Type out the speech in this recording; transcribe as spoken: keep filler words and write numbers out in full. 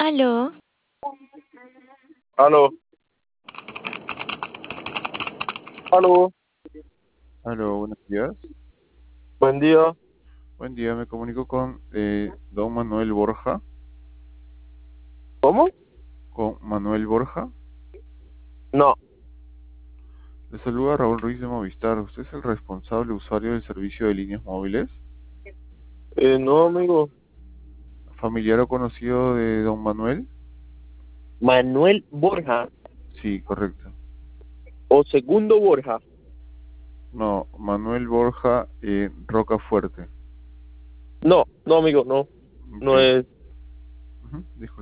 Aló, Aló, aló, Aló, buenos días. buen día. Buen día, me comunico con eh, don Manuel Borja. ¿Cómo? Con Manuel Borja. No, Le saluda Raúl Ruiz de Movistar. ¿Usted es el responsable usuario del servicio de líneas móviles? eh, no, amigo. ¿Familiar o conocido de don Manuel? Manuel Borja Sí, correcto. o Segundo Borja. No, Manuel Borja eh, Rocafuerte. No, no, amigo, no. Ok. No es. Ujú, disculpe.